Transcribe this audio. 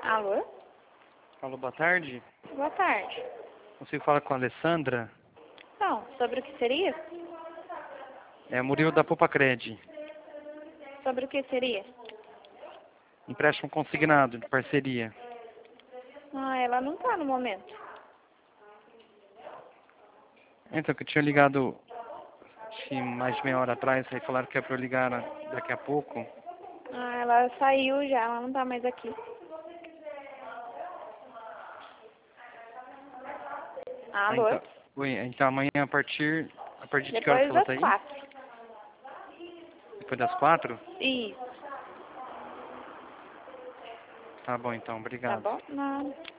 Alô? Alô, boa tarde. Boa tarde. Consigo falar com a Alessandra? Não, sobre o que seria? É Murilo da Popacred. Sobre o que seria? Empréstimo consignado, de parceria. Ah, ela não tá no momento. Então, que eu tinha ligado acho que mais de meia hora atrás, aí falaram que é pra eu ligar daqui a pouco. Ah, ela saiu já, ela não tá mais aqui. Alô? Então amanhã a partir de que hora que Depois ela das tá aí? 4. Depois das 4? Isso. Tá bom então, Tá obrigado. bom? Não.